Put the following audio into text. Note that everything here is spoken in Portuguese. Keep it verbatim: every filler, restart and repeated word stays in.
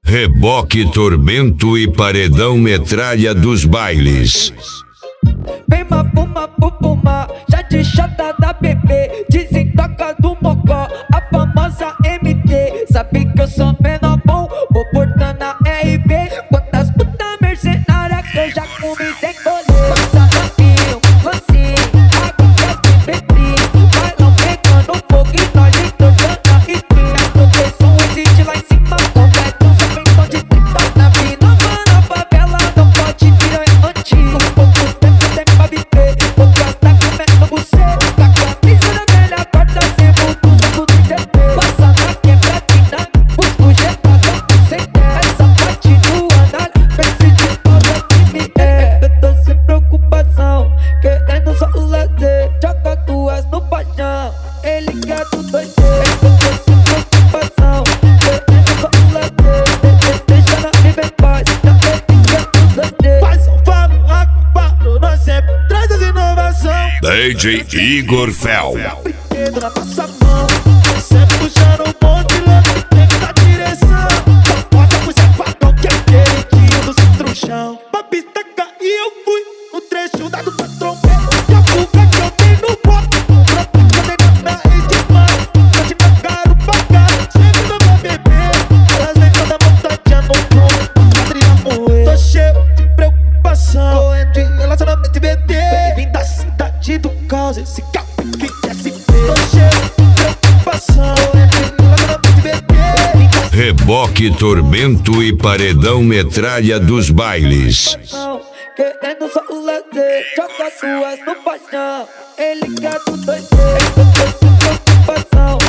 Reboque, tormento e paredão metralha dos bailes. Vem mapuma, pupuma, já de chata da bebê, desentoca do mocó, a famosa M T. Sabe que eu sou menor bom, vou portando a R B. Quantas puta mercenária que eu já comi sem colher. Passa rapinho, lancinho, água que as bebê. Vai não pegando fogo e nós entortando a espinha. Porque som existe lá em cima, completo, só vem tom de trinta. Na vida, na favela, não pode virar antigo. Pouco tempo tem pra viver, outras tá comendo você. Tá com a brisa na velha porta, sem vulto, saco de T P. Passa na quebradina, busco jetadão, sem terra. Essa parte do andar, pense de toda time é. Eu tô sem preocupação, querendo só o lazer. Joga duas no paixão, ele quer do dois D. Eu tô sem preocupação, querendo só o lazer. Deixa na viver em paz, já ele quer do dois D. Faz um falo, acabado, nós sempre traz as inovações. D J Igor Fel. Brinquedo na nossa mão, sempre puxando um monte louco que tem que dar direção. Bota pro safadão que é queridinho do centro chão. Pra pista cair eu fui, no trecho dado pra trombeta. E a fuga que eu dei no bote, pra poder na rede demais. Tô te cagaram pra casa, sempre não vai beber. Elas vem toda montadinha no pronto, Adriana morrer. Tô cheio de preocupação, correndo de relacionamento e B D. Vim da cidade do caos, esse carro que quer se ver. Tô cheio de preocupação, correndo de relacionamento e B D. Reboque, tormento e paredão metralha dos bailes. Querendo só o lazer, joga duas no paixão, ele quer do dois D. Eu tô sem preocupação,